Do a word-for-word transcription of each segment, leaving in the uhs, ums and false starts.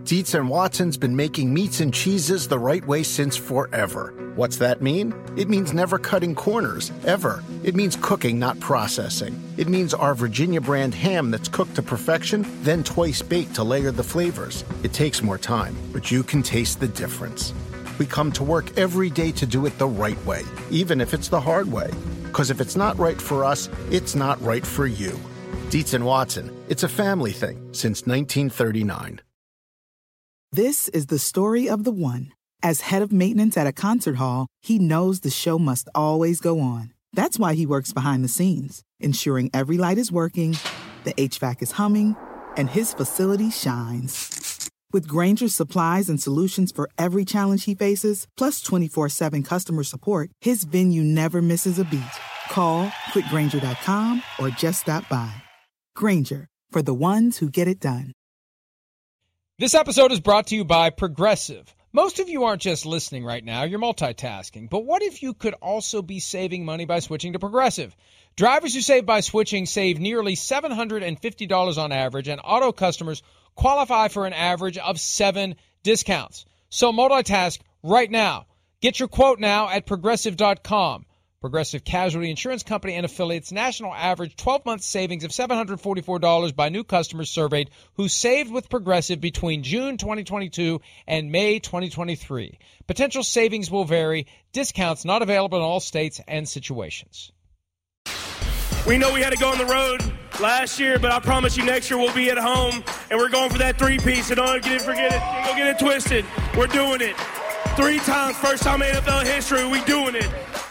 Dietz and Watson's been making meats and cheeses the right way since forever. What's that mean? It means never cutting corners, ever. It means cooking, not processing. It means our Virginia brand ham that's cooked to perfection, then twice baked to layer the flavors. It takes more time, but you can taste the difference. We come to work every day to do it the right way, even if it's the hard way. Because if it's not right for us, it's not right for you. Dietz and Watson, it's a family thing since nineteen thirty-nine. This is the story of the one. As head of maintenance at a concert hall, he knows the show must always go on. That's why he works behind the scenes, ensuring every light is working, the H V A C is humming, and his facility shines. With Grainger's supplies and solutions for every challenge he faces, plus twenty-four seven customer support, his venue never misses a beat. Call quick grainger dot com or just stop by. Grainger, for the ones who get it done. This episode is brought to you by Progressive. Most of you aren't just listening right now, you're multitasking. But what if you could also be saving money by switching to Progressive? Drivers who save by switching save nearly seven hundred fifty dollars on average, and auto customers qualify for an average of seven discounts. So multitask right now. Get your quote now at progressive dot com. Progressive Casualty Insurance Company and affiliates, national average twelve-month savings of seven hundred forty-four dollars by new customers surveyed who saved with Progressive between June twenty twenty-two and May twenty twenty-three. Potential savings will vary. Discounts not available in all states and situations. We know we had to go on the road last year, but I promise you next year we'll be at home, and we're going for that three-piece, so don't get it, forget it. Don't get it twisted. We're doing it. Three times, first time in N F L history, we doing it.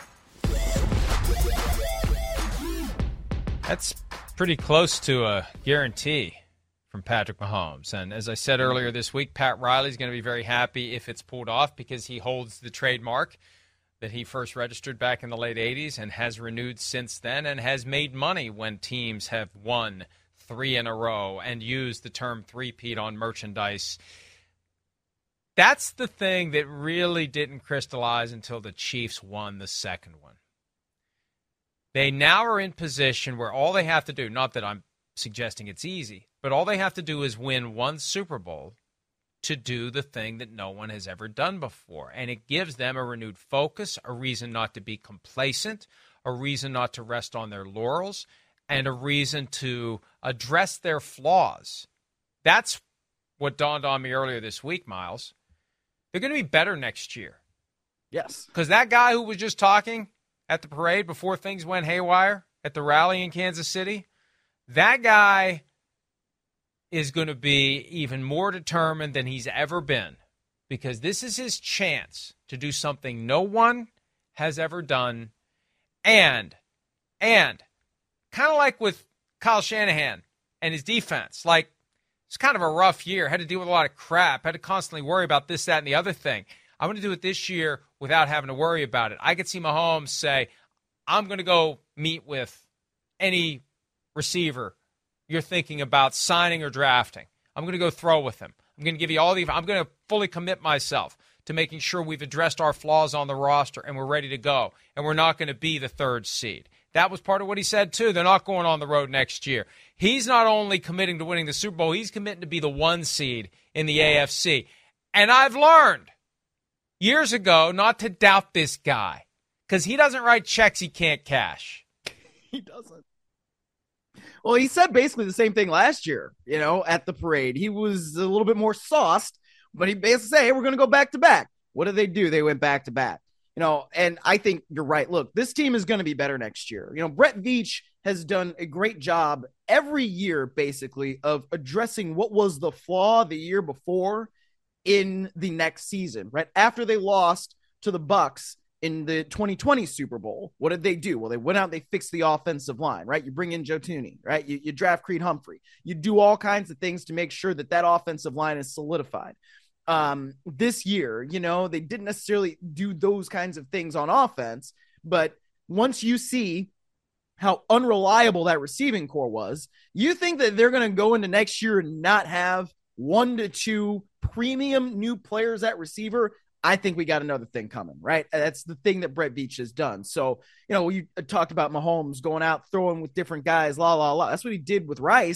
That's pretty close to a guarantee from Patrick Mahomes. And as I said earlier this week, Pat Riley's going to be very happy if it's pulled off because he holds the trademark that he first registered back in the late eighties and has renewed since then and has made money when teams have won three in a row and used the term three-peat on merchandise. That's the thing that really didn't crystallize until the Chiefs won the second one. They now are in position where all they have to do, not that I'm suggesting it's easy, but all they have to do is win one Super Bowl to do the thing that no one has ever done before. And it gives them a renewed focus, a reason not to be complacent, a reason not to rest on their laurels, and a reason to address their flaws. That's what dawned on me earlier this week, Miles. They're going to be better next year. Yes. Because that guy who was just talking at the parade before things went haywire at the rally in Kansas City, that guy is going to be even more determined than he's ever been because this is his chance to do something no one has ever done. And, and kind of like with Kyle Shanahan and his defense, like it's kind of a rough year, had to deal with a lot of crap, had to constantly worry about this, that, and the other thing. I'm going to do it this year without having to worry about it. I could see Mahomes say, I'm going to go meet with any receiver you're thinking about signing or drafting. I'm going to go throw with him. I'm going to give you all the – I'm going to fully commit myself to making sure we've addressed our flaws on the roster and we're ready to go, and we're not going to be the third seed. That was part of what he said, too. They're not going on the road next year. He's not only committing to winning the Super Bowl, he's committing to be the one seed in the A F C. And I've learned years ago not to doubt this guy because he doesn't write checks he can't cash. He doesn't. Well, he said basically the same thing last year, you know, at the parade. He was a little bit more sauced, but he basically said, hey, we're going to go back to back. What did they do? They went back to back. You know, and I think you're right. Look, this team is going to be better next year. You know, Brett Veach has done a great job every year, basically, of addressing what was the flaw the year before in the next season, right? After they lost to the Bucs in the twenty twenty Super Bowl, what did they do? Well, they went out, they fixed the offensive line, right? You bring in Joe Thuney, right? You, you draft Creed Humphrey. You do all kinds of things to make sure that that offensive line is solidified. Um, this year, you know, they didn't necessarily do those kinds of things on offense, but once you see how unreliable that receiving core was, you think that they're going to go into next year and not have one to two premium new players at receiver. I think we got another thing coming, right? That's the thing that Brett Veach has done. So, you know, you talked about Mahomes going out, throwing with different guys, la, la, la. That's what he did with Rice.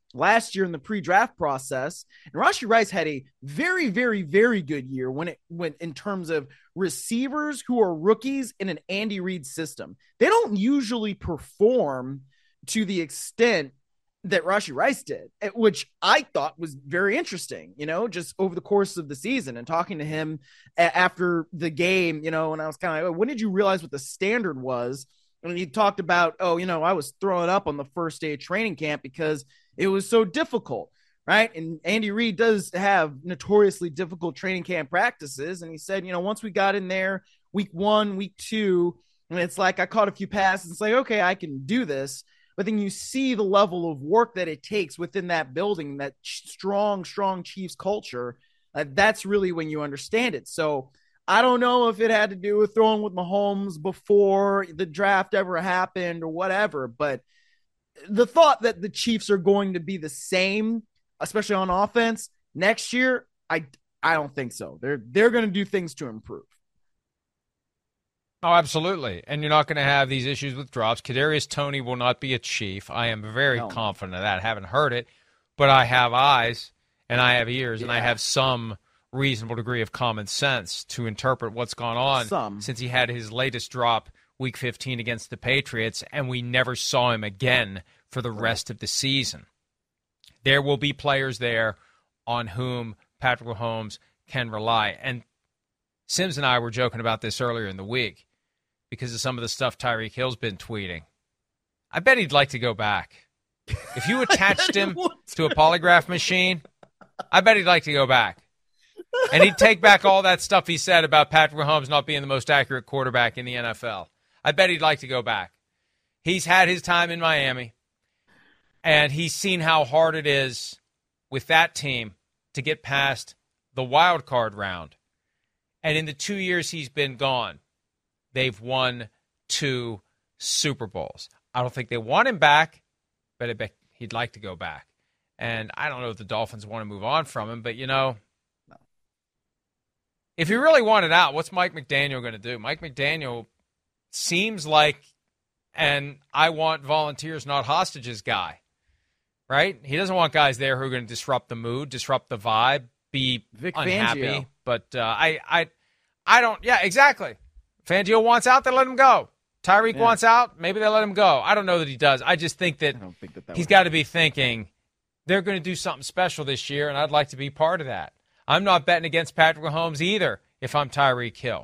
last year in the pre-draft process, and Rashee Rice had a very, very, very good year when it went in terms of receivers who are rookies in an Andy Reid system. They don't usually perform to the extent that Rashee Rice did, which I thought was very interesting, you know, just over the course of the season, and talking to him a- after the game, you know, and I was kind of like, when did you realize what the standard was? And he talked about, oh, you know, I was throwing up on the first day of training camp because it was so difficult, right? And Andy Reid does have notoriously difficult training camp practices. And he said, you know, once we got in there week one, week two, and it's like I caught a few passes, it's like, okay, I can do this. But then you see the level of work that it takes within that building, that strong, strong Chiefs culture. Uh, that's really when you understand it. So I don't know if it had to do with throwing with Mahomes before the draft ever happened or whatever, but the thought that the Chiefs are going to be the same, especially on offense next year, I I don't think so. They're they're going to do things to improve. Oh, absolutely. And you're not going to have these issues with drops. Kadarius Toney will not be a Chief. I am very No. confident of that. I haven't heard it, but I have eyes and I have ears, and I Yeah. have some reasonable degree of common sense to interpret what's gone on Some. since he had his latest drop week fifteen against the Patriots, and we never saw him again for the rest of the season. There will be players there on whom Patrick Mahomes can rely. And Sims and I were joking about this earlier in the week because of some of the stuff Tyreek Hill's been tweeting. I bet he'd like to go back. If you attached him to a polygraph machine, I bet he'd like to go back. And he'd take back all that stuff he said about Patrick Mahomes not being the most accurate quarterback in the N F L. I bet he'd like to go back. He's had his time in Miami, and he's seen how hard it is with that team to get past the wild card round. And in the two years he's been gone, they've won two Super Bowls. I don't think they want him back, but I bet he'd like to go back. And I don't know if the Dolphins want to move on from him, but, you know, if he really wanted out, what's Mike McDaniel going to do? Mike McDaniel seems like an I want volunteers, not hostages guy, right? He doesn't want guys there who are going to disrupt the mood, disrupt the vibe, be Vic unhappy. Fangio. But uh, I, I, I don't. Yeah, exactly. Fangio wants out, they let him go. Tyreek Yeah. wants out, maybe they let him go. I don't know that he does. I just think that I don't think that, that he's would got to be thinking they're going to do something special this year, and I'd like to be part of that. I'm not betting against Patrick Mahomes either if I'm Tyreek Hill.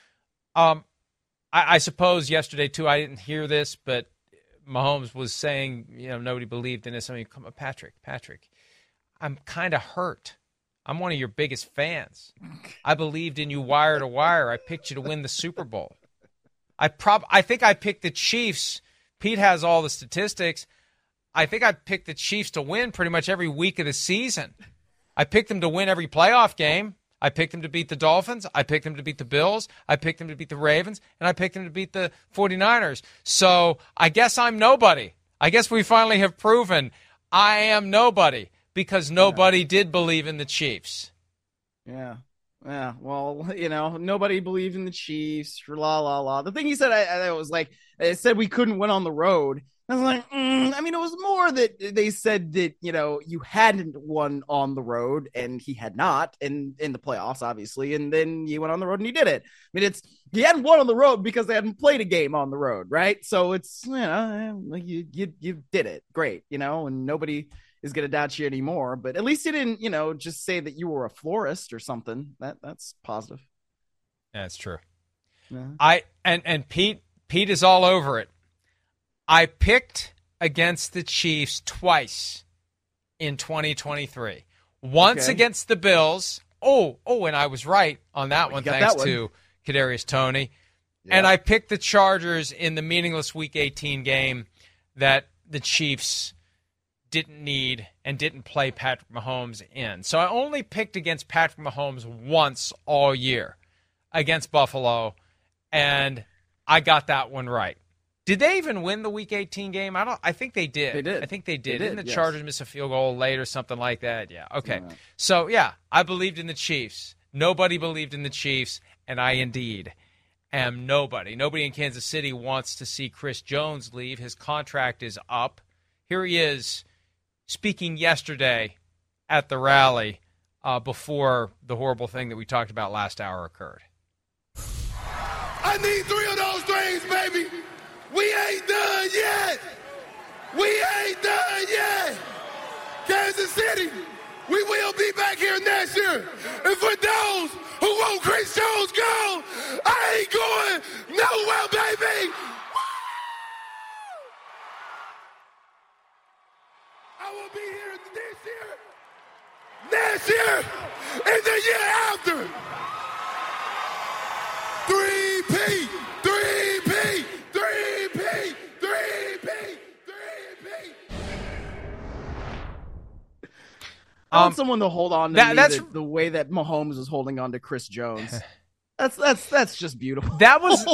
Um, I, I suppose yesterday, too, I didn't hear this, but Mahomes was saying, you know, nobody believed in this. I mean, come on, Patrick, Patrick, I'm kind of hurt. I'm one of your biggest fans. I believed in you wire to wire. I picked you to win the Super Bowl. I prob I think I picked the Chiefs. Pete has all the statistics. I think I picked the Chiefs to win pretty much every week of the season. I picked them to win every playoff game. I picked them to beat the Dolphins. I picked them to beat the Bills. I picked them to beat the Ravens. And I picked them to beat the 49ers. So I guess I'm nobody. I guess we finally have proven I am nobody because nobody yeah. did believe in the Chiefs. Yeah. Yeah, well, you know, nobody believed in the Chiefs. La la la. The thing he said, I, I was like, it said we couldn't win on the road. I was like, mm. I mean, it was more that they said that, you know, you hadn't won on the road, and he had not, and in the playoffs, obviously, and then he went on the road and he did it. I mean, it's he hadn't won on the road because they hadn't played a game on the road, right? So it's, you know, you you you did it, great, you know, and nobody is going to doubt you anymore, but at least you didn't, you know, just say that you were a florist or something. That that's positive. That's true. Yeah. I and and Pete Pete is all over it. I picked against the Chiefs twice in twenty twenty-three. Once Okay. against the Bills. Oh, oh, and I was right on that Oh, one you got thanks that one. to Kadarius Toney. Yeah. And I picked the Chargers in the meaningless Week eighteen game that the Chiefs didn't need and didn't play Patrick Mahomes in. So I only picked against Patrick Mahomes once all year against Buffalo, and I got that one right. Did they even win the Week eighteen game? I don't. I think they did. They did. I think they did. They Didn't did, the yes. Chargers miss a field goal late or something like that? Yeah. Okay. Yeah. So, yeah, I believed in the Chiefs. Nobody believed in the Chiefs, and I indeed am nobody. Nobody in Kansas City wants to see Chris Jones leave. His contract is up. Here he is speaking yesterday at the rally uh, before the horrible thing that we talked about last hour occurred. I need three of those things, baby. We ain't done yet. We ain't done yet. Kansas City, we will be back here next year. And for those who want Chris Jones gone, I ain't going nowhere, baby. I will be here this year, next year, and the year after. three P, three P, three P, three P, three P. I want Um, someone to hold on to that- me that's- the, the way that Mahomes is holding on to Chris Jones. That's that's that's just beautiful. That was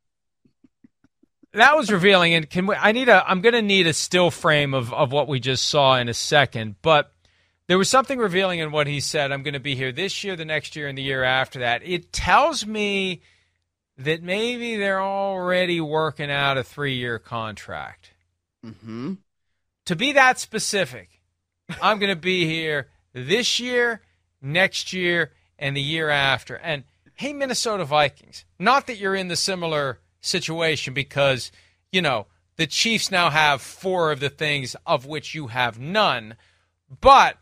that was revealing. And can we? I need a. I'm going to need a still frame of of what we just saw in a second. But there was something revealing in what he said. I'm going to be here this year, the next year, and the year after that. It tells me that maybe they're already working out a three-year contract. Mm-hmm. To be that specific, I'm going to be here this year, next year, and the year after. And hey, Minnesota Vikings, not that you're in the similar situation because, you know, the Chiefs now have four of the things of which you have none, but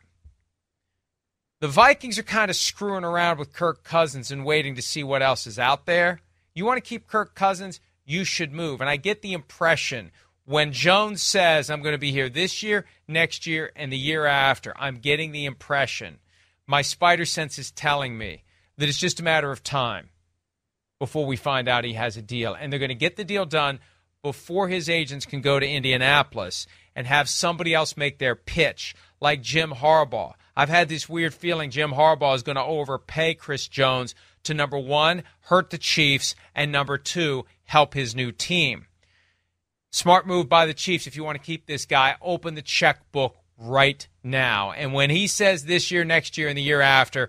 the Vikings are kind of screwing around with Kirk Cousins and waiting to see what else is out there. You want to keep Kirk Cousins, you should move. And I get the impression when Jones says, I'm going to be here this year, next year, and the year after, I'm getting the impression, my spider sense is telling me that it's just a matter of time before we find out he has a deal. And they're going to get the deal done before his agents can go to Indianapolis and have somebody else make their pitch, like Jim Harbaugh. I've had this weird feeling Jim Harbaugh is going to overpay Chris Jones to, number one, hurt the Chiefs, and number two, help his new team. Smart move by the Chiefs if you want to keep this guy. Open the checkbook right now. And when he says this year, next year, and the year after,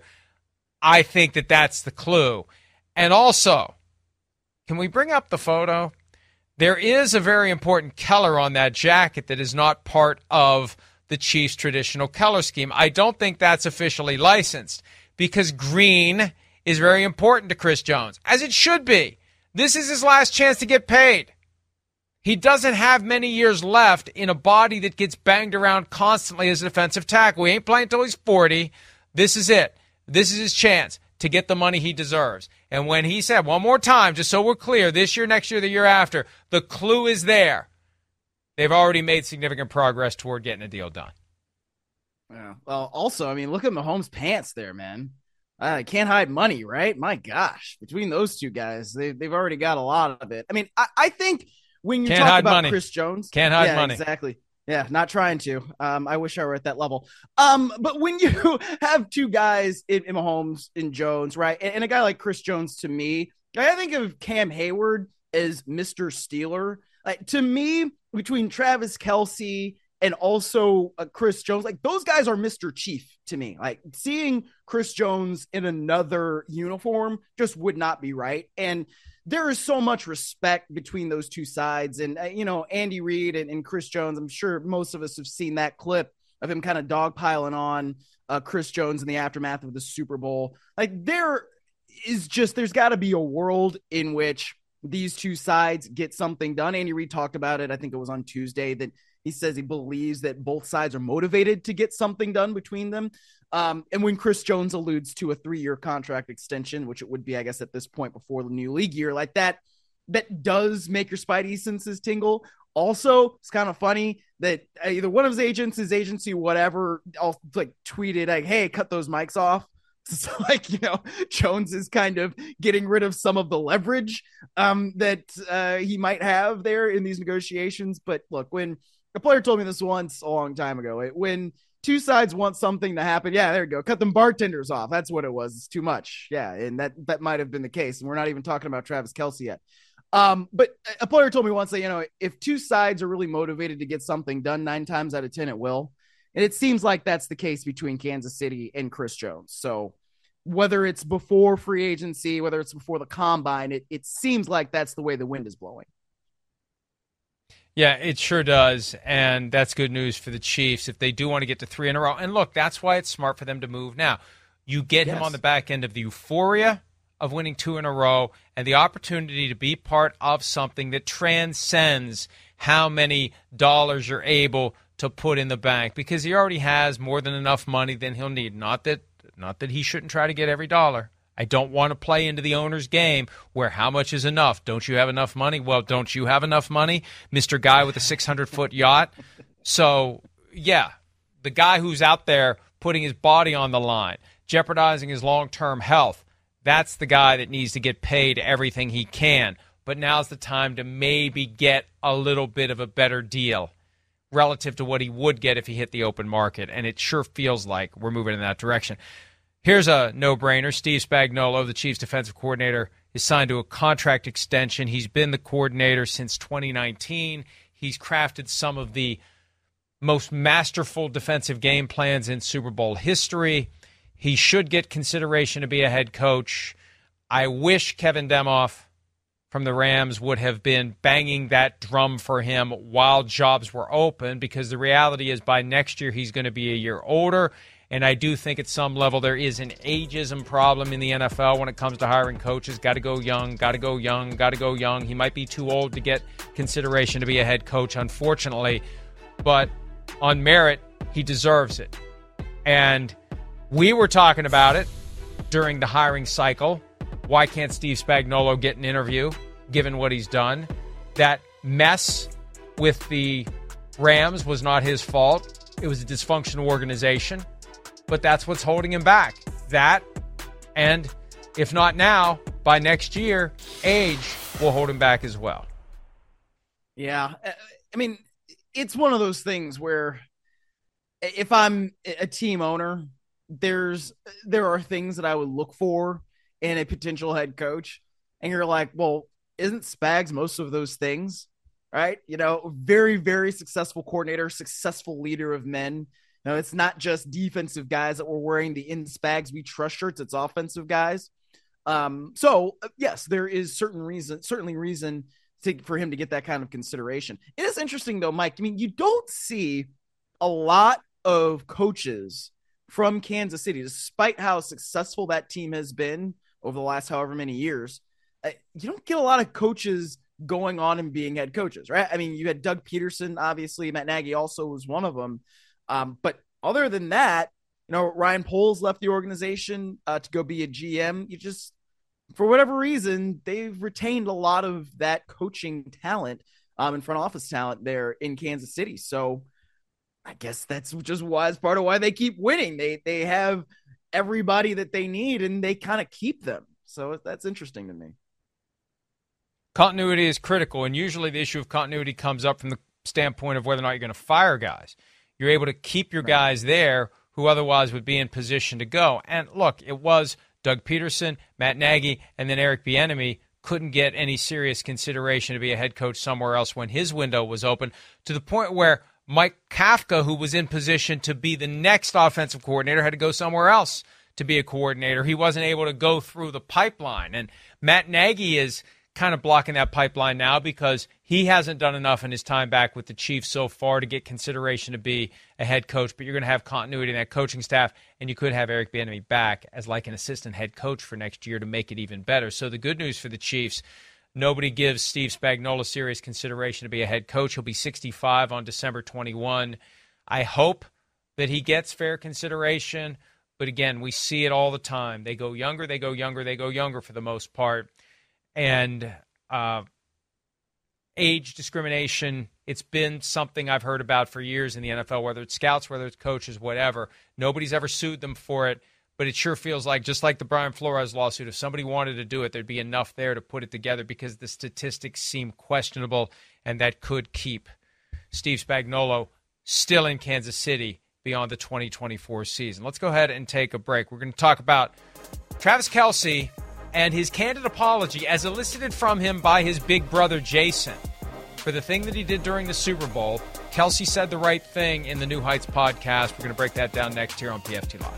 I think that that's the clue. And also, can we bring up the photo? There is a very important Keller on that jacket that is not part of the Chiefs' traditional color scheme. I don't think that's officially licensed because green is very important to Chris Jones, as it should be. This is his last chance to get paid. He doesn't have many years left in a body that gets banged around constantly as a defensive tackle. He ain't playing until he's forty. This is it. This is his chance to get the money he deserves. And when he said, one more time, just so we're clear, this year, next year, the year after, the clue is there. They've already made significant progress toward getting a deal done. Yeah. Well, also, I mean, look at Mahomes' pants there, man. I uh, can't hide money, right? My gosh, between those two guys, they, they've already got a lot of it. I mean, I, I think when you Can't talk hide about money. Chris Jones, Can't hide yeah, money. Exactly. Yeah, not trying to. Um, I wish I were at that level. Um, but when you have two guys in, in Mahomes and Jones, right, and, and a guy like Chris Jones, to me, I think of Cam Hayward as Mister Steeler. Like, to me, between Travis Kelce and also uh, Chris Jones, like those guys are Mister Chief to me. Like seeing Chris Jones in another uniform just would not be right. And there is so much respect between those two sides. And, uh, you know, Andy Reid and, and Chris Jones, I'm sure most of us have seen that clip of him kind of dogpiling on uh, Chris Jones in the aftermath of the Super Bowl. Like there is just, there's got to be a world in which these two sides get something done. Andy Reid talked about it. I think it was on Tuesday that he says he believes that both sides are motivated to get something done between them. Um, and when Chris Jones alludes to a three-year contract extension, which it would be, I guess, at this point before the new league year, like that, that does make your spidey senses tingle. Also, it's kind of funny that either one of his agents, his agency, whatever, all like tweeted like, "Hey, cut those mics off." So like, you know, Jones is kind of getting rid of some of the leverage um, that uh, he might have there in these negotiations. But look, when a player told me this once a long time ago, it, when two sides want something to happen, yeah, there you go. Cut them bartenders off. That's what it was. It's too much. Yeah. And that, that might've been the case. And we're not even talking about Travis Kelce yet. Um, but a player told me once that, you know, if two sides are really motivated to get something done, nine times out of ten, it will. And it seems like that's the case between Kansas City and Chris Jones. So whether it's before free agency, whether it's before the combine, it, it seems like that's the way the wind is blowing. Yeah, it sure does, and that's good news for the Chiefs if they do want to get to three in a row. And look, that's why it's smart for them to move now. You get yes. him on the back end of the euphoria of winning two in a row and the opportunity to be part of something that transcends how many dollars you're able to put in the bank, because he already has more than enough money than he'll need. Not that, not that he shouldn't try to get every dollar. I don't want to play into the owner's game where how much is enough? Don't you have enough money? Well, don't you have enough money, Mister Guy with a six hundred foot yacht? So, yeah, the guy who's out there putting his body on the line, jeopardizing his long-term health, that's the guy that needs to get paid everything he can. But now's the time to maybe get a little bit of a better deal relative to what he would get if he hit the open market, and it sure feels like we're moving in that direction. Here's a no-brainer. Steve Spagnuolo, the Chiefs defensive coordinator, is signed to a contract extension. He's been the coordinator since twenty nineteen. He's crafted some of the most masterful defensive game plans in Super Bowl history. He should get consideration to be a head coach. I wish Kevin Demoff from the Rams would have been banging that drum for him while jobs were open, because the reality is by next year he's going to be a year older. And I do think at some level there is an ageism problem in the N F L when it comes to hiring coaches. Got to go young, got to go young, got to go young. He might be too old to get consideration to be a head coach, unfortunately. But on merit, he deserves it. And we were talking about it during the hiring cycle. Why can't Steve Spagnuolo get an interview, given what he's done? That mess with the Rams was not his fault. It was a dysfunctional organization. But that's what's holding him back. That, and if not now, by next year, age will hold him back as well. Yeah. I mean, it's one of those things where if I'm a team owner, there's there are things that I would look for in a potential head coach. And you're like, well, isn't Spags most of those things? Right? You know, very, very successful coordinator, successful leader of men. No, it's not just defensive guys that were wearing the In Spags We Trust shirts. It's offensive guys. Um, so, yes, there is certain reason, certainly reason to, for him to get that kind of consideration. It is interesting, though, Mike. I mean, you don't see a lot of coaches from Kansas City, despite how successful that team has been over the last however many years. Uh, you don't get a lot of coaches going on and being head coaches, right? I mean, you had Doug Peterson, obviously. Matt Nagy also was one of them. Um, but other than that, you know, Ryan Poles left the organization uh, to go be a G M. You just, for whatever reason, they've retained a lot of that coaching talent um, and front office talent there in Kansas City. So I guess that's just why it's part of why they keep winning. They they have everybody that they need and they kind of keep them. So that's interesting to me. Continuity is critical, and usually the issue of continuity comes up from the standpoint of whether or not you're going to fire guys. You're able to keep your right. guys there who otherwise would be in position to go. And look, it was Doug Peterson, Matt Nagy, and then Eric Bieniemy couldn't get any serious consideration to be a head coach somewhere else when his window was open, to the point where Mike Kafka, who was in position to be the next offensive coordinator, had to go somewhere else to be a coordinator. He wasn't able to go through the pipeline. And Matt Nagy is kind of blocking that pipeline now because he hasn't done enough in his time back with the Chiefs so far to get consideration to be a head coach. But you're going to have continuity in that coaching staff, and you could have Eric Bieniemy back as like an assistant head coach for next year to make it even better. So the good news for the Chiefs, nobody gives Steve Spagnuolo serious consideration to be a head coach. He'll be sixty-five on December twenty-first. I hope that he gets fair consideration. But again, we see it all the time. They go younger, they go younger, they go younger for the most part. And uh, age discrimination, it's been something I've heard about for years in the N F L, whether it's scouts, whether it's coaches, whatever. Nobody's ever sued them for it, but it sure feels like, just like the Brian Flores lawsuit, if somebody wanted to do it, there'd be enough there to put it together because the statistics seem questionable, and that could keep Steve Spagnuolo still in Kansas City beyond the twenty twenty-four season. Let's go ahead and take a break. We're going to talk about Travis Kelce and his candid apology as elicited from him by his big brother Jason for the thing that he did during the Super Bowl. Kelce said the right thing in the New Heights podcast. We're going to break that down next here on P F T Live.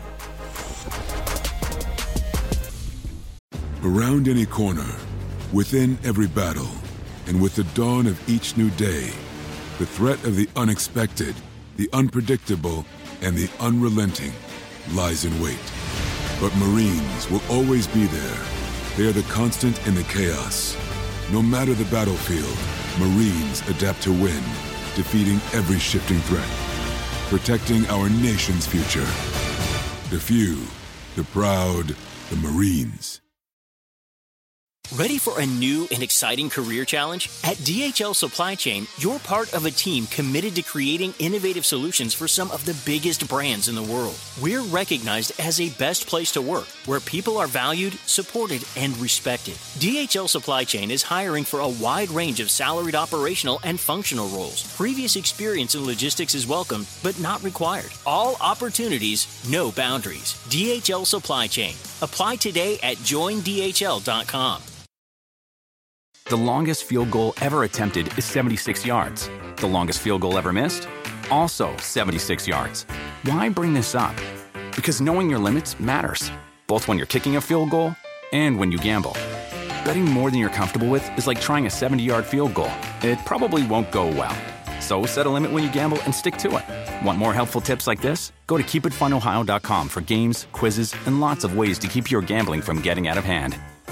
Around any corner, within every battle, and with the dawn of each new day, The threat of the unexpected, the unpredictable, and the unrelenting lies in wait. But Marines will always be there. They are the constant in the chaos. No matter the battlefield, Marines adapt to win, defeating every shifting threat, protecting our nation's future. The few, the proud, the Marines. Ready for a new and exciting career challenge? At D H L Supply Chain, you're part of a team committed to creating innovative solutions for some of the biggest brands in the world. We're recognized as a best place to work, where people are valued, supported, and respected. D H L Supply Chain is hiring for a wide range of salaried operational and functional roles. Previous experience in logistics is welcome, but not required. All opportunities, no boundaries. D H L Supply Chain. Apply today at join D H L dot com. The longest field goal ever attempted is seventy-six yards. The longest field goal ever missed? Also seventy-six yards. Why bring this up? Because knowing your limits matters, both when you're kicking a field goal and when you gamble. Betting more than you're comfortable with is like trying a seventy-yard field goal. It probably won't go well. So set a limit when you gamble and stick to it. Want more helpful tips like this? Go to keep it fun ohio dot com for games, quizzes, and lots of ways to keep your gambling from getting out of hand.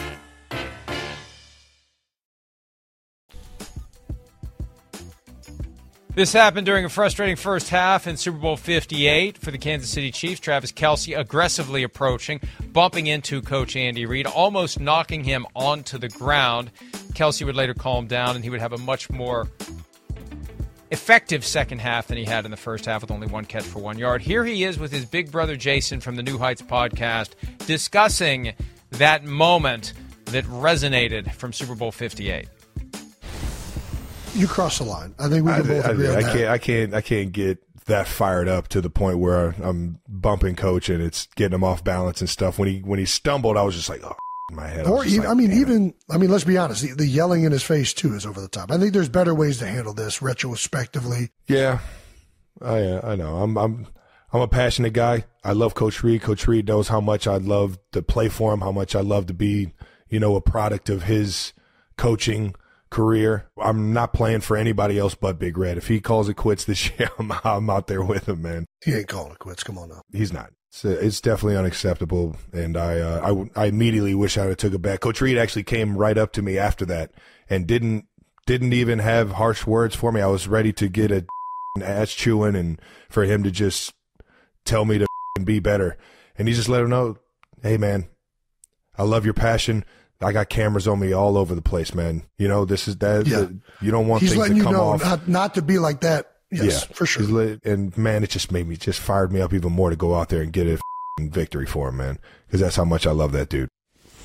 This happened during a frustrating first half in Super Bowl fifty-eight for the Kansas City Chiefs. Travis Kelce aggressively approaching, bumping into Coach Andy Reid, almost knocking him onto the ground. Kelce would later calm down, and he would have a much more effective second half than he had in the first half with only one catch for one yard. Here he is with his big brother Jason from the New Heights podcast discussing that moment that resonated from Super Bowl fifty-eight. You cross the line. I think we can I, both I, agree I, on I that. can't. I can't. I can't get that fired up to the point where I'm bumping Coach and it's getting him off balance and stuff. When he when he stumbled, I was just like, oh, in my head. I Or even, like, I mean, damn even it. I mean, let's be honest. The, the yelling in his face too is over the top. I think there's better ways to handle this retrospectively. Yeah, I uh, I know. I'm I'm I'm a passionate guy. I love Coach Reid. Coach Reid knows how much I love to play for him. How much I love to be, you know, a product of his coaching career. I'm not playing for anybody else but Big Red. If he calls it quits this year, I'm, I'm out there with him, man. He ain't calling it quits. Come on now. He's not. It's, uh, it's definitely unacceptable, and I, uh, I I immediately wish I would have took it back. Coach Reid actually came right up to me after that and didn't didn't even have harsh words for me. I was ready to get a ass chewing and for him to just tell me to be better, and he just let him know, hey man, I love your passion. I got cameras on me all over the place, man. You know, this is that. Yeah. You don't want He's things letting to you come know off. not, not to be like that. Yes, yeah, for sure. He's lit, and man, it just made me just fired me up even more to go out there and get a victory for him, man. Because that's how much I love that dude.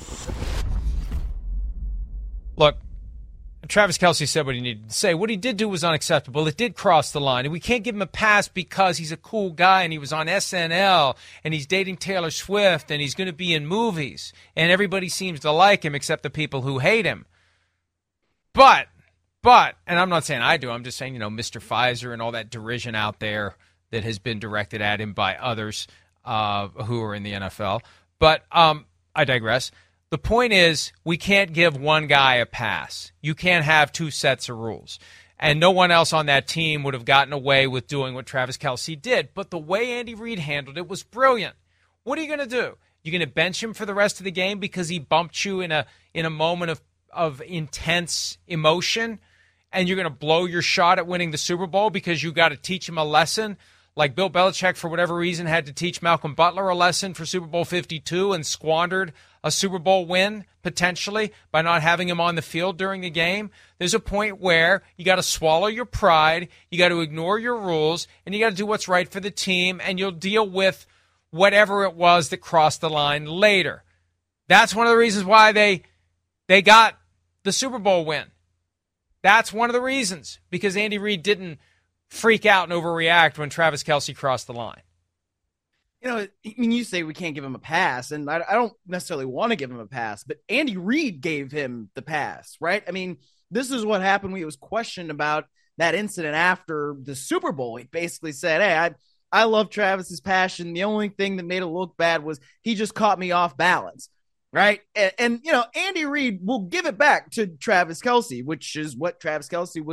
Look, Travis Kelce said what he needed to say. What he did do was unacceptable. It did cross the line. And we can't give him a pass because he's a cool guy and he was on S N L and he's dating Taylor Swift and he's going to be in movies. And everybody seems to like him except the people who hate him. But, but, and I'm not saying I do. I'm just saying, you know, Mister Pfizer and all that derision out there that has been directed at him by others uh, who are in the N F L. But um, I digress. The point is, we can't give one guy a pass. You can't have two sets of rules. And no one else on that team would have gotten away with doing what Travis Kelce did. But the way Andy Reid handled it was brilliant. What are you going to do? You're going to bench him for the rest of the game because he bumped you in a in a moment of, of intense emotion? And you're going to blow your shot at winning the Super Bowl because you got to teach him a lesson? Like Bill Belichick, for whatever reason, had to teach Malcolm Butler a lesson for Super Bowl fifty-two and squandered a Super Bowl win, potentially, by not having him on the field during the game. There's a point where you got to swallow your pride, you got to ignore your rules, and you got to do what's right for the team, and you'll deal with whatever it was that crossed the line later. That's one of the reasons why they they got the Super Bowl win. That's one of the reasons, because Andy Reid didn't freak out and overreact when Travis Kelce crossed the line. You know, I mean, you say we can't give him a pass, and I, I don't necessarily want to give him a pass, but Andy Reid gave him the pass, right? I mean, this is what happened when he was questioned about that incident after the Super Bowl. He basically said, hey, I, I love Travis's passion. The only thing that made it look bad was he just caught me off balance, right? And, and you know, Andy Reid will give it back to Travis Kelce, which is what Travis Kelce was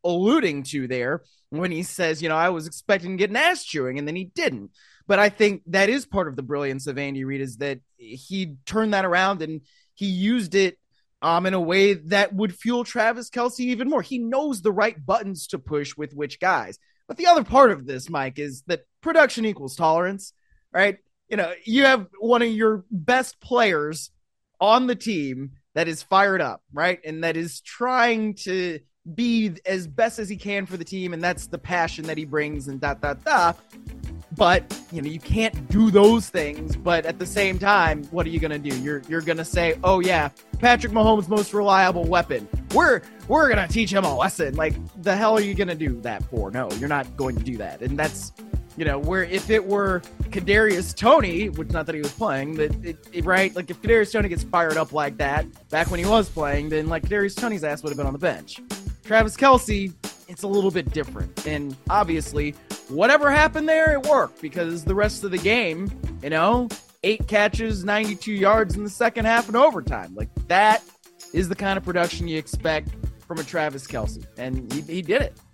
alluding to there when he says, you know, I was expecting to get an ass chewing and then he didn't. But I think that is part of the brilliance of Andy Reid, is that he turned that around and he used it um, in a way that would fuel Travis Kelce even more. He knows the right buttons to push with which guys. But the other part of this, Mike, is that production equals tolerance, right? You know, you have one of your best players on the team that is fired up, right? And that is trying to be as best as he can for the team. And that's the passion that he brings and da, da, da. But, you know, you can't do those things. But at the same time, what are you going to do? You're you're going to say, oh, yeah, Patrick Mahomes' most reliable weapon. We're we're going to teach him a lesson. Like, the hell are you going to do that for? No, you're not going to do that. And that's, you know, where if it were Kadarius Toney, which not that he was playing, but it, it, right? Like, if Kadarius Toney gets fired up like that back when he was playing, then, like, Kadarius Toney's ass would have been on the bench. Travis Kelce, it's a little bit different. And obviously, whatever happened there, it worked, because the rest of the game, you know, eight catches, ninety-two yards in the second half and overtime. Like, that is the kind of production you expect from a Travis Kelce. And he, he did it.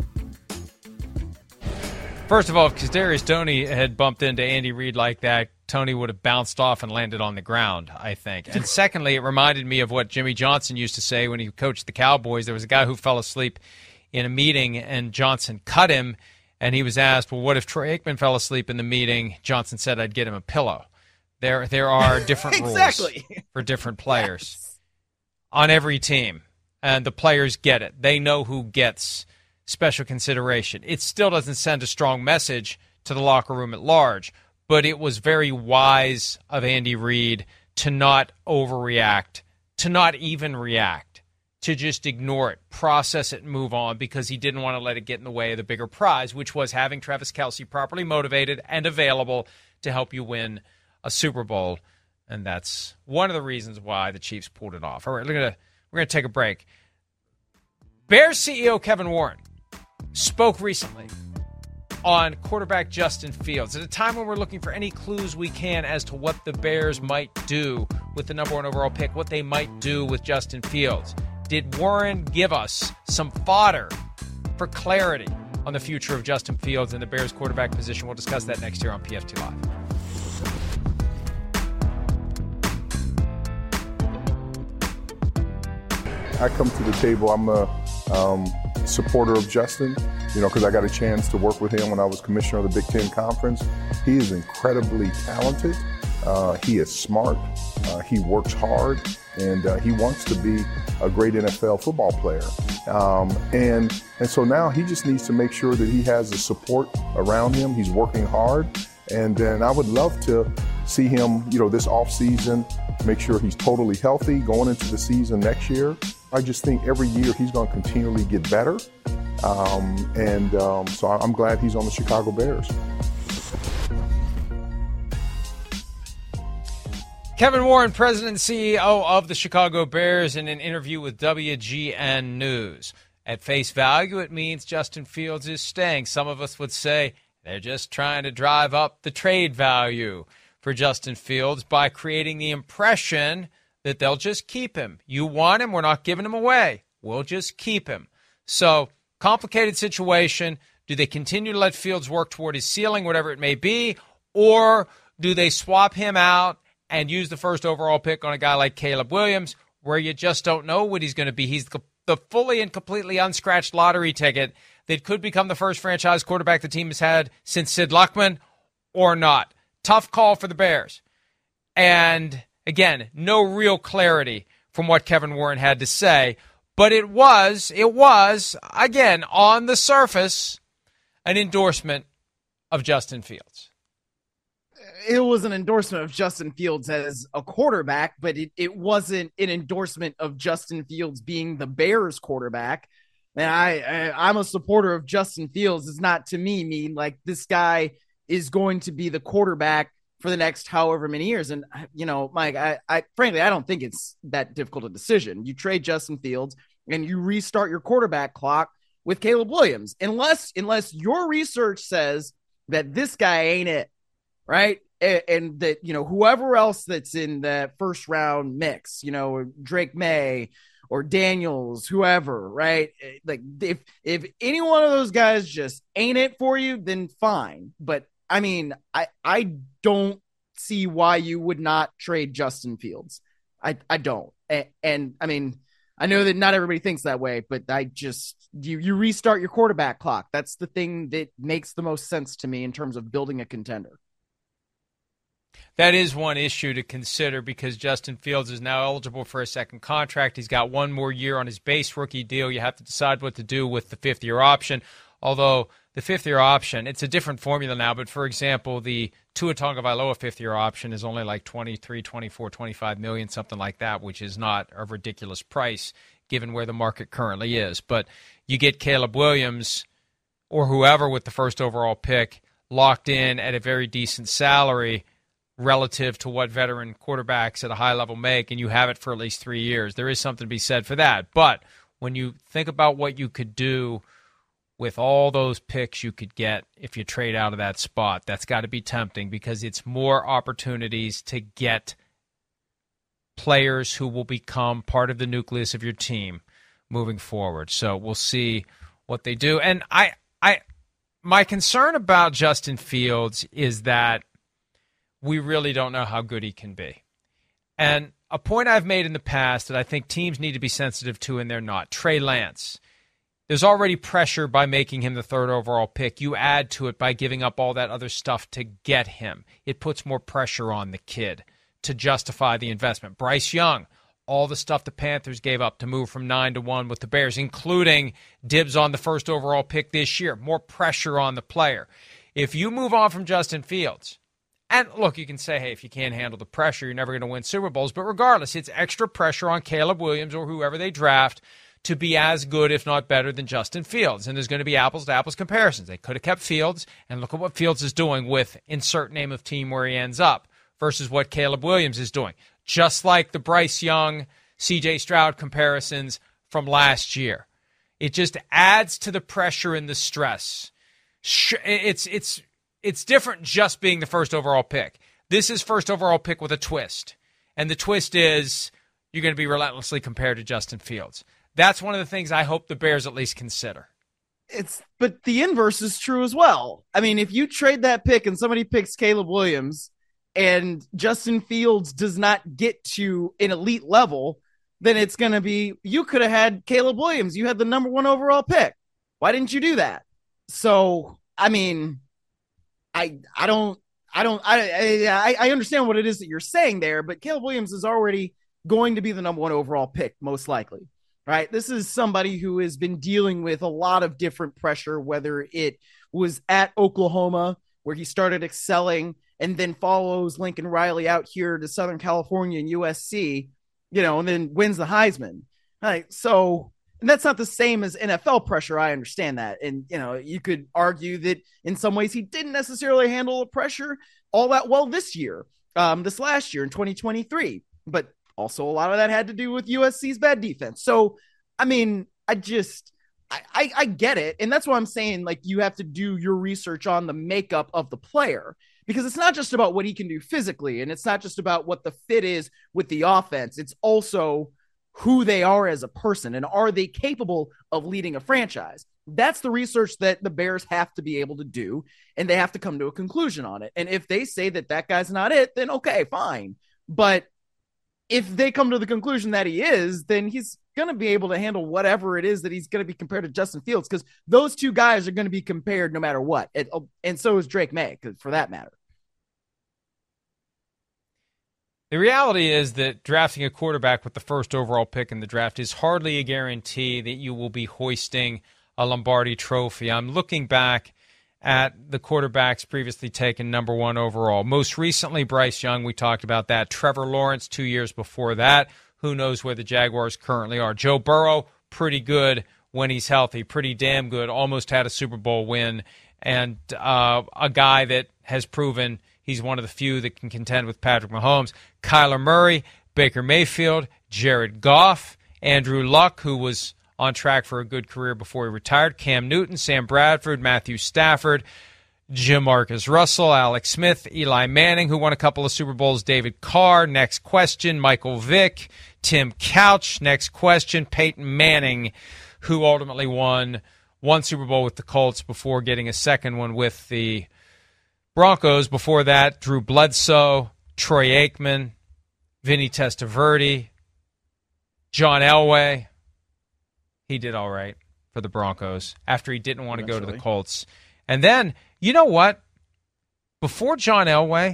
First of all, if Kadarius Toney had bumped into Andy Reid like that, Toney would have bounced off and landed on the ground, I think. And secondly, it reminded me of what Jimmy Johnson used to say when he coached the Cowboys. There was a guy who fell asleep in a meeting, and Johnson cut him, and he was asked, well, what if Troy Aikman fell asleep in the meeting? Johnson said, I'd get him a pillow. There, there are different exactly. rules for different players yes. on every team, and the players get it. They know who gets special consideration. It still doesn't send a strong message to the locker room at large, but it was very wise of Andy Reid to not overreact, to not even react, to just ignore it, process it, and move on, because he didn't want to let it get in the way of the bigger prize, which was having Travis Kelce properly motivated and available to help you win a Super Bowl. And that's one of the reasons why the Chiefs pulled it off. All right, we're gonna we're gonna take a break. Bears C E O Kevin Warren spoke recently on quarterback Justin Fields at a time when we're looking for any clues we can as to what the Bears might do with the number one overall pick, what they might do with Justin Fields. Did Warren give us some fodder for clarity on the future of Justin Fields and the Bears quarterback position? We'll discuss that next year on P F T Live. I come to the table, I'm a um, supporter of Justin, you know, because I got a chance to work with him when I was commissioner of the Big Ten Conference. He is incredibly talented. Uh, he is smart. Uh, he works hard, and uh, he wants to be a great N F L football player. Um, and and so now he just needs to make sure that he has the support around him. He's working hard, and then I would love to see him, you know, this offseason, make sure he's totally healthy going into the season next year. I just think every year he's going to continually get better. Um, and um, so I'm glad he's on the Chicago Bears. Kevin Warren, President and C E O of the Chicago Bears, in an interview with W G N News. At face value, it means Justin Fields is staying. Some of us would say they're just trying to drive up the trade value for Justin Fields by creating the impression that they'll just keep him. You want him, we're not giving him away. We'll just keep him. So, complicated situation. Do they continue to let Fields work toward his ceiling, whatever it may be, or do they swap him out and use the first overall pick on a guy like Caleb Williams, where you just don't know what he's going to be? He's the, the fully and completely unscratched lottery ticket that could become the first franchise quarterback the team has had since Sid Luckman, or not. Tough call for the Bears. And again, no real clarity from what Kevin Warren had to say, but it was, it was, again, on the surface, an endorsement of Justin Fields. It was an endorsement of Justin Fields as a quarterback, but it, it wasn't an endorsement of Justin Fields being the Bears quarterback. And I, I, I'm a supporter of Justin Fields. Does not to me mean like this guy is going to be the quarterback for the next however many years. And, you know, Mike, I, I frankly, I don't think it's that difficult a decision. You trade Justin Fields and you restart your quarterback clock with Caleb Williams, unless, unless your research says that this guy ain't it, right? And, and that, you know, whoever else that's in that first round mix, you know, Drake May or Daniels, whoever, right? Like if if any one of those guys just ain't it for you, then fine. But I mean, I I don't see why you would not trade Justin Fields. I I don't. And, and I mean, I know that not everybody thinks that way, but I just you you restart your quarterback clock. That's the thing that makes the most sense to me in terms of building a contender. That is one issue to consider because Justin Fields is now eligible for a second contract. He's got one more year on his base rookie deal. You have to decide what to do with the fifth-year option, although the fifth-year option, it's a different formula now. But, for example, the Tua Tagovailoa fifth-year option is only like twenty-three, twenty-four, twenty-five million, something like that, which is not a ridiculous price given where the market currently is. But you get Caleb Williams or whoever with the first overall pick locked in at a very decent salary relative to what veteran quarterbacks at a high level make, and you have it for at least three years. There is something to be said for that. But when you think about what you could do with all those picks you could get if you trade out of that spot, that's got to be tempting because it's more opportunities to get players who will become part of the nucleus of your team moving forward. So we'll see what they do. And I, I, my concern about Justin Fields is that we really don't know how good he can be. And a point I've made in the past that I think teams need to be sensitive to, and they're not, Trey Lance. There's already pressure by making him the third overall pick. You add to it by giving up all that other stuff to get him. It puts more pressure on the kid to justify the investment. Bryce Young, all the stuff the Panthers gave up to move from nine to one with the Bears, including dibs on the first overall pick this year. More pressure on the player. If you move on from Justin Fields, and look, you can say, hey, if you can't handle the pressure, you're never going to win Super Bowls. But regardless, it's extra pressure on Caleb Williams or whoever they draft to be as good, if not better, than Justin Fields. And there's going to be apples-to-apples comparisons. They could have kept Fields, and look at what Fields is doing with insert name of team where he ends up versus what Caleb Williams is doing. Just like the Bryce Young, C J Stroud comparisons from last year. It just adds to the pressure and the stress. It's it's... It's different just being the first overall pick. This is first overall pick with a twist. And the twist is you're going to be relentlessly compared to Justin Fields. That's one of the things I hope the Bears at least consider. It's but the inverse is true as well. I mean, if you trade that pick and somebody picks Caleb Williams and Justin Fields does not get to an elite level, then it's going to be, you could have had Caleb Williams. You had the number one overall pick. Why didn't you do that? So, I mean... I I don't I don't I, I I understand what it is that you're saying there, but Caleb Williams is already going to be the number one overall pick, most likely, right? This is somebody who has been dealing with a lot of different pressure, whether it was at Oklahoma where he started excelling and then follows Lincoln Riley out here to Southern California and U S C, you know, and then wins the Heisman. Right? So. And that's not the same as N F L pressure. I understand that. And, you know, you could argue that in some ways he didn't necessarily handle the pressure all that well this year, um, this last year in twenty twenty-three. But also a lot of that had to do with U S C's bad defense. So, I mean, I just, I, I, I get it. And that's why I'm saying, like, you have to do your research on the makeup of the player. Because it's not just about what he can do physically. And it's not just about what the fit is with the offense. It's also who they are as a person, and are they capable of leading a franchise? That's the research that the Bears have to be able to do, and they have to come to a conclusion on it. And if they say that that guy's not it, then okay, fine. But if they come to the conclusion that he is, then he's going to be able to handle whatever it is that he's going to be compared to Justin Fields, because those two guys are going to be compared no matter what. And, and so is Drake May, for that matter. The reality is that drafting a quarterback with the first overall pick in the draft is hardly a guarantee that you will be hoisting a Lombardi trophy. I'm looking back at the quarterbacks previously taken number one overall. Most recently, Bryce Young, we talked about that. Trevor Lawrence, two years before that. Who knows where the Jaguars currently are. Joe Burrow, pretty good when he's healthy, pretty damn good, almost had a Super Bowl win, and uh, a guy that has proven he's one of the few that can contend with Patrick Mahomes. Kyler Murray, Baker Mayfield, Jared Goff, Andrew Luck, who was on track for a good career before he retired, Cam Newton, Sam Bradford, Matthew Stafford, Jim Marcus Russell, Alex Smith, Eli Manning, who won a couple of Super Bowls, David Carr. Next question, Michael Vick, Tim Couch. Next question, Peyton Manning, who ultimately won one Super Bowl with the Colts before getting a second one with the Broncos. Before that, Drew Bledsoe, Troy Aikman, Vinny Testaverde, John Elway. He did all right for the Broncos after he didn't want to go to the Colts. And then, you know what? Before John Elway,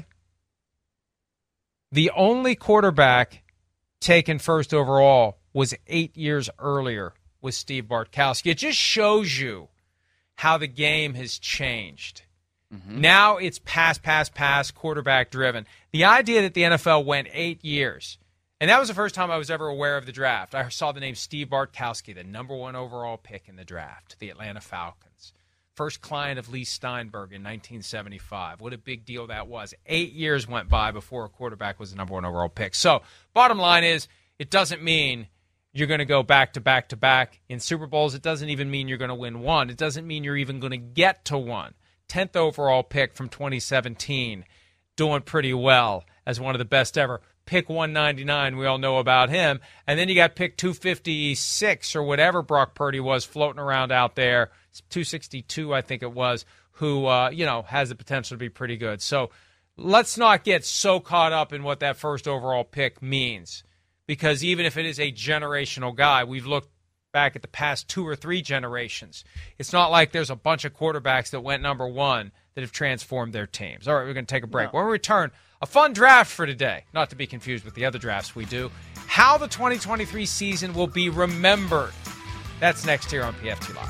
the only quarterback taken first overall was eight years earlier with Steve Bartkowski. It just shows you how the game has changed. Mm-hmm. Now it's pass, pass, pass, quarterback driven. The idea that the N F L went eight years, and that was the first time I was ever aware of the draft. I saw the name Steve Bartkowski, the number one overall pick in the draft, the Atlanta Falcons. First client of Lee Steinberg in nineteen seventy-five. What a big deal that was. Eight years went by before a quarterback was the number one overall pick. So, bottom line is, it doesn't mean you're going to go back to back to back in Super Bowls. It doesn't even mean you're going to win one. It doesn't mean you're even going to get to one. tenth overall pick from twenty seventeen, doing pretty well as one of the best ever. Pick one ninety-nine, we all know about him. And then you got pick two fifty-six or whatever Brock Purdy was floating around out there, two sixty-two I think it was, who, uh, you know, has the potential to be pretty good. So let's not get so caught up in what that first overall pick means, because even if it is a generational guy, we've looked back at the past two or three generations. It's not like there's a bunch of quarterbacks that went number one that have transformed their teams. All right, we're going to take a break. No. When we return, a fun draft for today, not to be confused with the other drafts we do. How the twenty twenty-three season will be remembered. That's next here on P F T Live.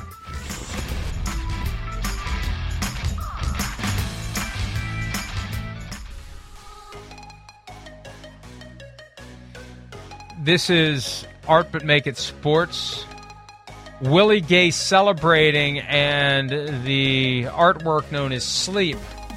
This is Art But Make It Sports. Willie Gay celebrating, and the artwork known as Sleep.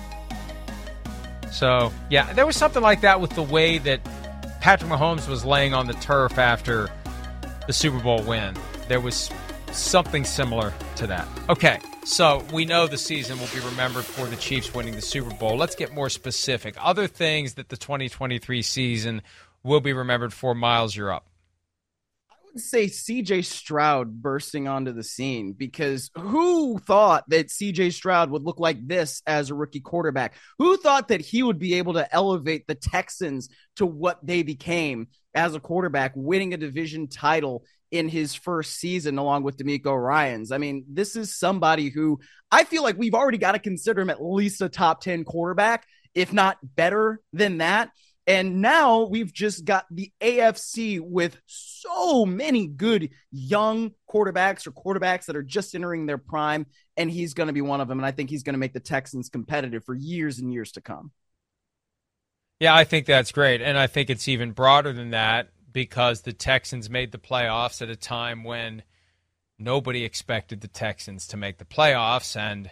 So, yeah, there was something like that with the way that Patrick Mahomes was laying on the turf after the Super Bowl win. There was something similar to that. Okay, so we know the season will be remembered for the Chiefs winning the Super Bowl. Let's get more specific. Other things that the twenty twenty-three season will be remembered for. Miles, you're up. Say C J Stroud bursting onto the scene, because who thought that C J Stroud would look like this as a rookie quarterback? Who thought that he would be able to elevate the Texans to what they became as a quarterback, winning a division title in his first season along with DeMeco Ryans? I mean, this is somebody who I feel like we've already got to consider him at least a top ten quarterback, if not better than that. And now we've just got the A F C with so many good young quarterbacks or quarterbacks that are just entering their prime, and he's going to be one of them. And I think he's going to make the Texans competitive for years and years to come. Yeah, I think that's great. And I think it's even broader than that, because the Texans made the playoffs at a time when nobody expected the Texans to make the playoffs, and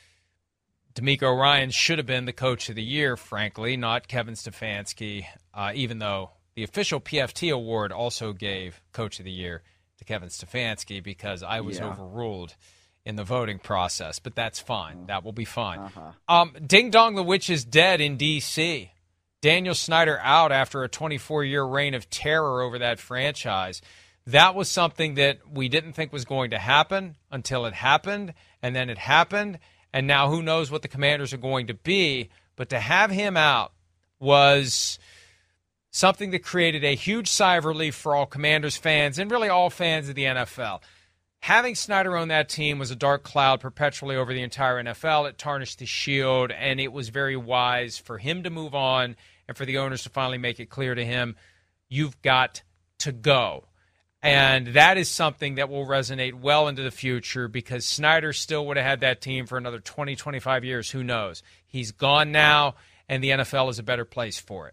DeMeco Ryans should have been the coach of the year, frankly, not Kevin Stefanski, uh, even though the official P F T award also gave coach of the year to Kevin Stefanski, because I was yeah. overruled in the voting process. But that's fine. That will be fine. Uh-huh. Um, Ding Dong the Witch is dead in D C Daniel Snyder out after a twenty-four year reign of terror over that franchise. That was something that we didn't think was going to happen until it happened, and then it happened. And now who knows what the Commanders are going to be. But to have him out was something that created a huge sigh of relief for all Commanders fans and really all fans of the N F L. Having Snyder own that team was a dark cloud perpetually over the entire N F L. It tarnished the shield, and it was very wise for him to move on and for the owners to finally make it clear to him, you've got to go. And that is something that will resonate well into the future, because Snyder still would have had that team for another twenty, twenty-five years. Who knows? He's gone now, and the N F L is a better place for it.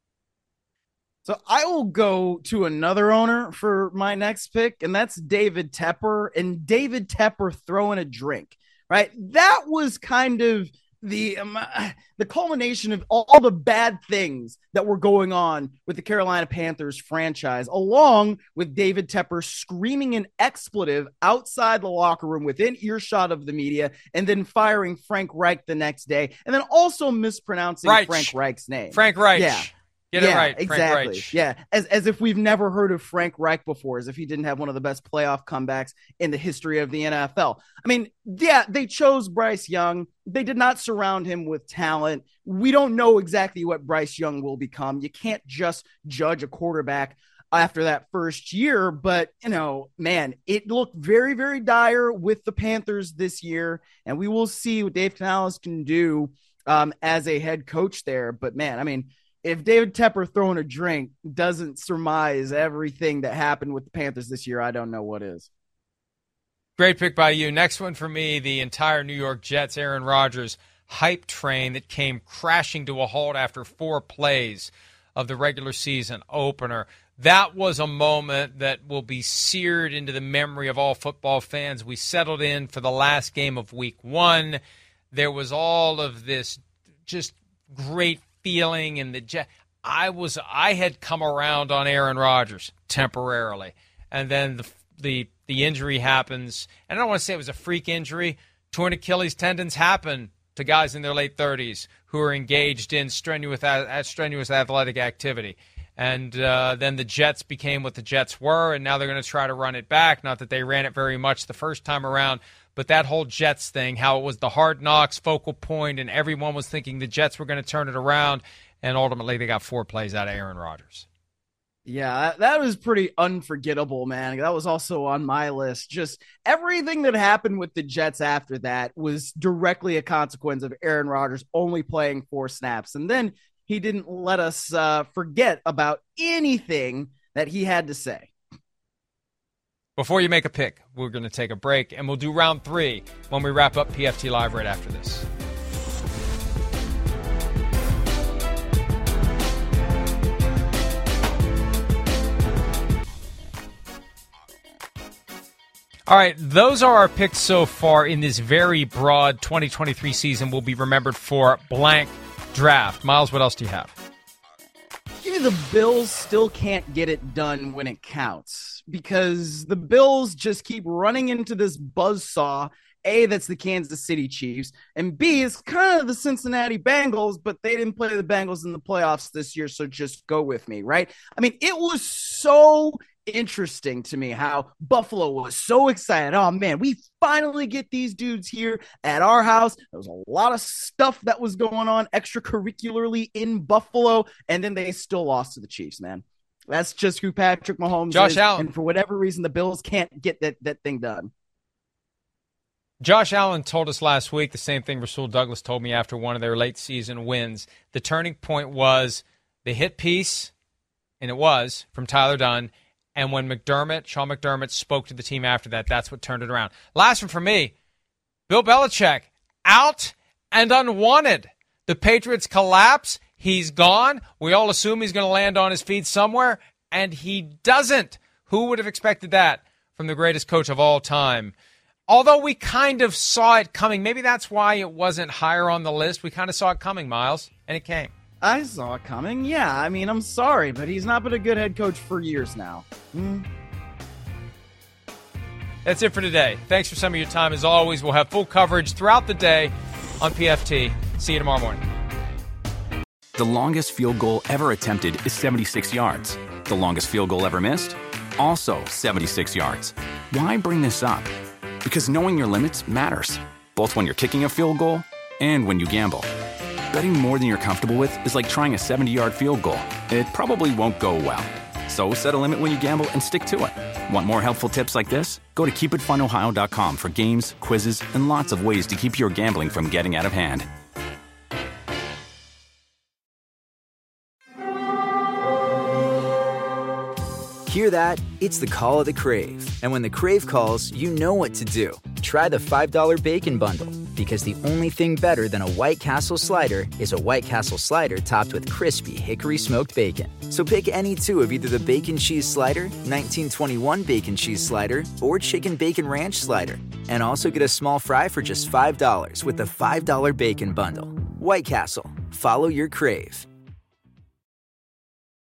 So I will go to another owner for my next pick, and that's David Tepper. And David Tepper throwing a drink, right? That was kind of the um, the culmination of all the bad things that were going on with the Carolina Panthers franchise, along with David Tepper screaming an expletive outside the locker room within earshot of the media, and then firing Frank Reich the next day, and then also mispronouncing Reich. Frank Reich's name. Frank Reich. Yeah. Get yeah, it right. Exactly. Frank Reich. Yeah. As, as if we've never heard of Frank Reich before, as if he didn't have one of the best playoff comebacks in the history of the N F L. I mean, yeah, they chose Bryce Young. They did not surround him with talent. We don't know exactly what Bryce Young will become. You can't just judge a quarterback after that first year, but you know, man, it looked very, very dire with the Panthers this year, and we will see what Dave Canales can do um, as a head coach there. But man, I mean, if David Tepper throwing a drink doesn't surmise everything that happened with the Panthers this year, I don't know what is. Great pick by you. Next one for me, the entire New York Jets, Aaron Rodgers hype train that came crashing to a halt after four plays of the regular season opener. That was a moment that will be seared into the memory of all football fans. We settled in for the last game of week one. There was all of this just great feeling in the Jet. I was I had come around on Aaron Rodgers temporarily, and then the the the injury happens. And I don't want to say it was a freak injury. Torn Achilles tendons happen to guys in their late thirties who are engaged in strenuous uh, strenuous athletic activity. And uh, then the Jets became what the Jets were, and now they're going to try to run it back. Not that they ran it very much the first time around, but that whole Jets thing, how it was the Hard Knocks focal point, and everyone was thinking the Jets were going to turn it around, and ultimately they got four plays out of Aaron Rodgers. Yeah, that, that was pretty unforgettable, man. That was also on my list. Just everything that happened with the Jets after that was directly a consequence of Aaron Rodgers only playing four snaps. And then he didn't let us uh, forget about anything that he had to say. Before you make a pick, we're going to take a break, and we'll do round three when we wrap up P F T Live right after this. All right, those are our picks so far in this very broad twenty twenty-three season. Will be remembered for blank draft. Miles, what else do you have? The Bills still can't get it done when it counts because the Bills just keep running into this buzzsaw. A, that's the Kansas City Chiefs, and B, is kind of the Cincinnati Bengals, but they didn't play the Bengals in the playoffs this year, so just go with me, right? I mean, it was so interesting to me how Buffalo was so excited. Oh man, we finally get these dudes here at our house. There was a lot of stuff that was going on extracurricularly in Buffalo, and then they still lost to the Chiefs, man. That's just who Patrick Mahomes Josh is, Allen. And for whatever reason, the Bills can't get that, that thing done. Josh Allen told us last week the same thing Rasul Douglas told me after one of their late season wins. The turning point was the hit piece, and it was, from Tyler Dunne. And when McDermott, Sean McDermott, spoke to the team after that, that's what turned it around. Last one for me, Bill Belichick, out and unwanted. The Patriots collapse. He's gone. We all assume he's going to land on his feet somewhere, and he doesn't. Who would have expected that from the greatest coach of all time? Although we kind of saw it coming. Maybe that's why it wasn't higher on the list. We kind of saw it coming, Miles, and it came. I saw it coming. Yeah, I mean, I'm sorry, but he's not been a good head coach for years now. Mm. That's it for today. Thanks for some of your time. As always, we'll have full coverage throughout the day on P F T. See you tomorrow morning. The longest field goal ever attempted is seventy-six yards. The longest field goal ever missed? Also seventy-six yards. Why bring this up? Because knowing your limits matters, both when you're kicking a field goal and when you gamble. Betting more than you're comfortable with is like trying a seventy-yard field goal. It probably won't go well. So set a limit when you gamble and stick to it. Want more helpful tips like this? Go to keep it fun ohio dot com for games, quizzes, and lots of ways to keep your gambling from getting out of hand. Hear that? It's the call of the Crave. And when the Crave calls, you know what to do. Try the five dollar Bacon Bundle. Because the only thing better than a White Castle slider is a White Castle slider topped with crispy hickory smoked bacon. So pick any two of either the Bacon Cheese Slider, nineteen twenty-one Bacon Cheese Slider, or Chicken Bacon Ranch Slider. And also get a small fry for just five dollars with the five dollar Bacon Bundle. White Castle. Follow your crave.